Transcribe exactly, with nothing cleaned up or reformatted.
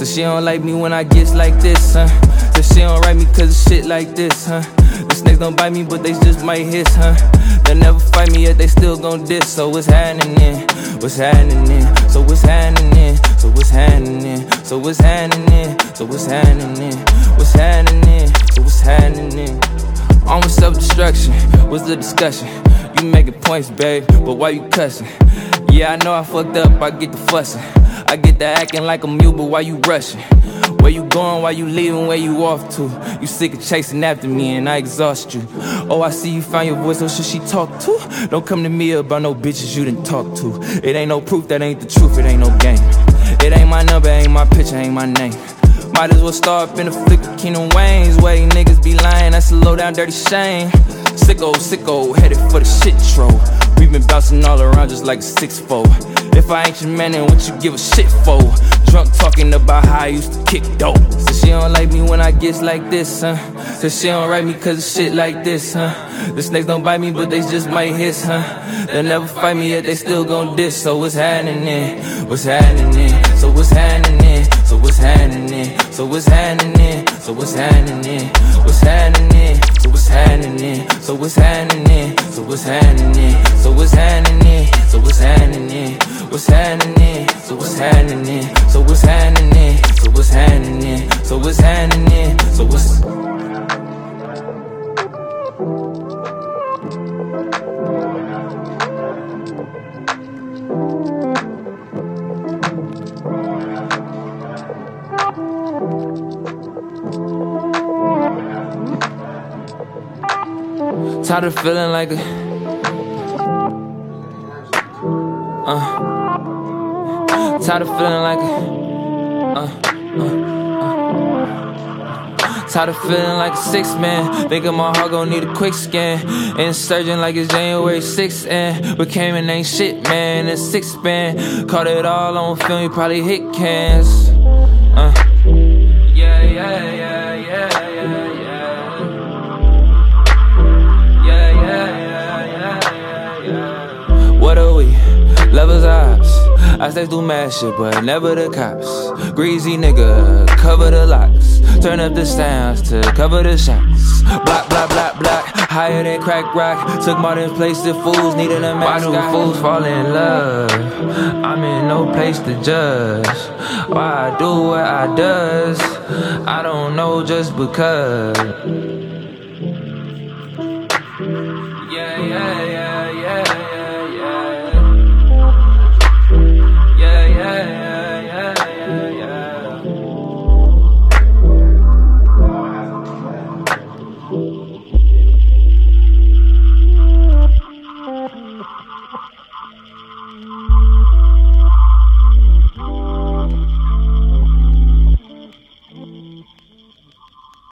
So she don't like me when I gets like this, huh? So she don't write me cause of shit like this, huh? The snakes don't bite me, but they just might hiss, huh? They'll never fight me yet, they still gon' diss. So what's happening? What's happening? So what's happening? So what's happening? So what's happening? So what's happening? What's happening? So what's happening? On with self-destruction, what's the discussion? You making points, babe, but why you cussing? Yeah, I know I fucked up, I get the fussing. I get the acting like I'm you, but why you rushing? Where you going, why you leaving, where you off to? You sick of chasing after me and I exhaust you. Oh, I see you found your voice, so should she talk to? Don't come to me about no bitches you didn't talk to. It ain't no proof, that ain't the truth, it ain't no game. It ain't my number, ain't my picture, ain't my name. Might as well start up in the flick of Kingdom Wayne's way. Niggas be lying, that's a low down dirty shame. Sicko, sicko, headed for the shit troll. We been bouncing all around just like a six four. If I ain't your man, then what you give a shit for? Drunk talking about how I used to kick dope. So she don't like me when I gets like this, huh? So she don't write me cause of shit like this, huh? The snakes don't bite me, but they just might hiss, huh? They'll never fight me yet, they still gon' diss. So what's happening? What's happening? So what's happening? So what's happening? So what's happening? So what's happening? What's happening? So what's happening? So what's happening? So what's happening? So what's happening? So what's happening? What's happening? So what's happening? So what's happening? So what's happening? So what's happening? So what's tired of feeling like a uh tired of feeling like a uh uh uh tired of feeling like a six man. Thinking my heart gon' need a quick scan. Insurgent like it's January sixth and became an ain't shit man. A six band caught it all on film. You probably hit cans. Uh yeah yeah yeah yeah yeah yeah. What are we? Levels ops. I stay through mad shit, but never the cops. Greasy nigga, cover the locks. Turn up the sounds to cover the shots. Block, block, block, block. Higher than crack rock. Took modern place to fools, needed a mask. Why do fools fall in love? I'm in no place to judge. Why I do what I does? I don't know, just because. Yeah, yeah, yeah.